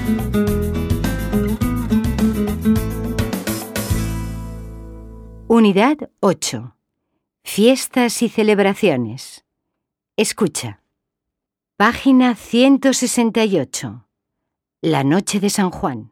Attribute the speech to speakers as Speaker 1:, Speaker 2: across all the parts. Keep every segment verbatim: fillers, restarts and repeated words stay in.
Speaker 1: Unidad ocho. Fiestas y celebraciones. Escucha. Página ciento sesenta y ocho. La noche de San Juan.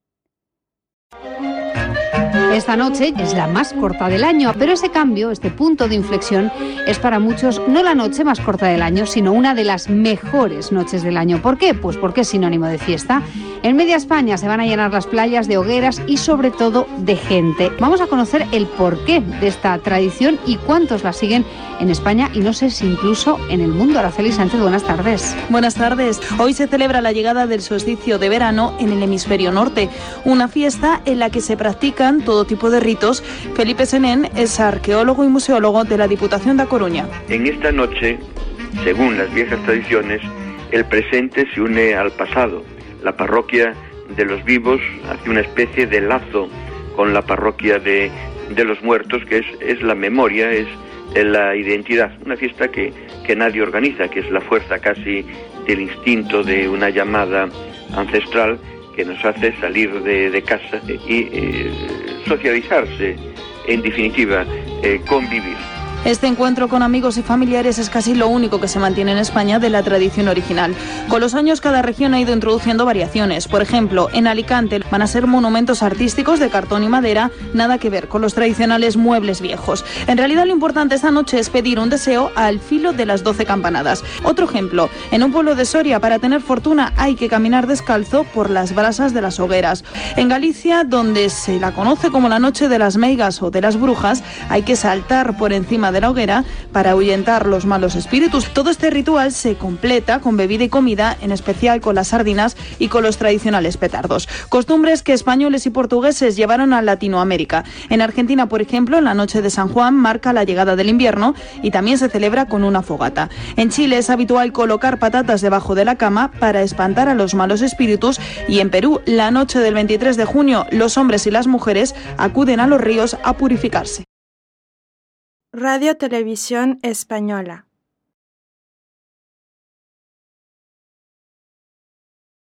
Speaker 2: Esta noche es la más corta del año, pero ese cambio, este punto de inflexión, es para muchos no la noche más corta del año, sino una de las mejores noches del año. ¿Por qué? Pues porque es sinónimo de fiesta. En media España se van a llenar las playas de hogueras y sobre todo de gente. Vamos a conocer el porqué de esta tradición y cuántos la siguen en España y no sé si incluso en el mundo. Araceli Sánchez, buenas tardes.
Speaker 3: Buenas tardes. Hoy se celebra la llegada del solsticio de verano en el hemisferio norte, una fiesta en la que se practican todo tipo de ritos. Felipe Senén es arqueólogo y museólogo de la Diputación da Coruña.
Speaker 4: En esta noche, según las viejas tradiciones, el presente se une al pasado. La parroquia de los vivos hace una especie de lazo con la parroquia de, de los muertos, que es, es la memoria, es, es la identidad. Una fiesta que, que nadie organiza, que es la fuerza casi del instinto de una llamada ancestral que nos hace salir de, de casa y eh, socializarse, en definitiva, eh, convivir.
Speaker 3: Este encuentro con amigos y familiares es casi lo único que se mantiene en España de la tradición original. Con los años cada región ha ido introduciendo variaciones. Por ejemplo, en Alicante van a ser monumentos artísticos de cartón y madera, nada que ver con los tradicionales muebles viejos. En realidad lo importante esta noche es pedir un deseo al filo de las doce campanadas. Otro ejemplo, en un pueblo de Soria para tener fortuna hay que caminar descalzo por las brasas de las hogueras. En Galicia, donde se la conoce como la noche de las meigas o de las brujas, hay que saltar por encima de de la hoguera para ahuyentar los malos espíritus. Todo este ritual se completa con bebida y comida, en especial con las sardinas y con los tradicionales petardos. Costumbres que españoles y portugueses llevaron a Latinoamérica. En Argentina, por ejemplo, la noche de San Juan marca la llegada del invierno y también se celebra con una fogata. En Chile es habitual colocar patatas debajo de la cama para espantar a los malos espíritus y en Perú, la noche del veintitrés de junio, los hombres y las mujeres acuden a los ríos a purificarse.
Speaker 5: Radio Televisión Española.